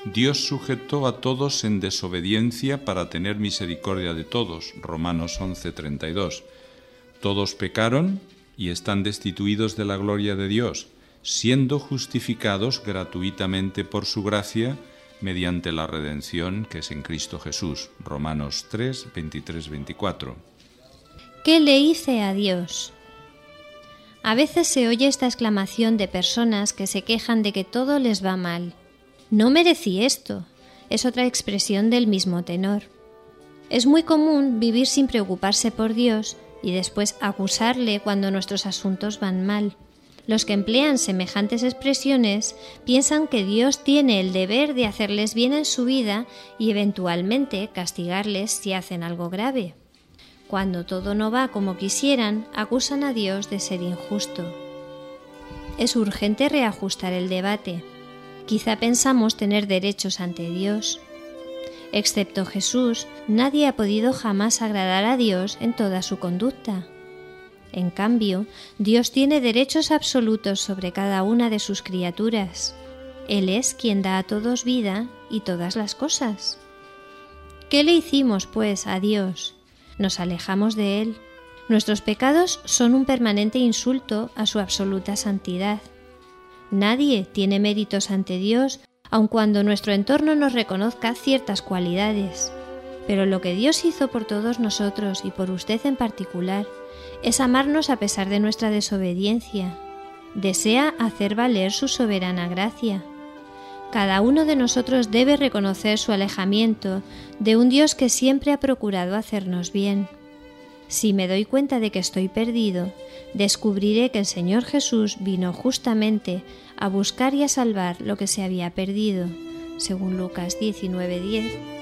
Dios sujetó a todos en desobediencia para tener misericordia de todos. Romanos 11:32. Todos pecaron y están destituidos de la gloria de Dios, siendo justificados gratuitamente por su gracia mediante la redención que es en Cristo Jesús. Romanos 3:23-24. ¿Qué le hice a Dios? A veces se oye esta exclamación de personas que se quejan de que todo les va mal. No merecí esto, es otra expresión del mismo tenor. Es muy común vivir sin preocuparse por Dios y después acusarle cuando nuestros asuntos van mal. Los que emplean semejantes expresiones piensan que Dios tiene el deber de hacerles bien en su vida y eventualmente castigarles si hacen algo grave. Cuando todo no va como quisieran, acusan a Dios de ser injusto. Es urgente reajustar el debate. Quizá pensamos tener derechos ante Dios. Excepto Jesús, nadie ha podido jamás agradar a Dios en toda su conducta. En cambio, Dios tiene derechos absolutos sobre cada una de sus criaturas. Él es quien da a todos vida y todas las cosas. ¿Qué le hicimos, pues, a Dios? Nos alejamos de Él. Nuestros pecados son un permanente insulto a su absoluta santidad. Nadie tiene méritos ante Dios, aun cuando nuestro entorno nos reconozca ciertas cualidades. Pero lo que Dios hizo por todos nosotros y por usted en particular es amarnos a pesar de nuestra desobediencia. Desea hacer valer su soberana gracia. Cada uno de nosotros debe reconocer su alejamiento de un Dios que siempre ha procurado hacernos bien. Si me doy cuenta de que estoy perdido, descubriré que el Señor Jesús vino justamente a buscar y a salvar lo que se había perdido, según Lucas 19:10.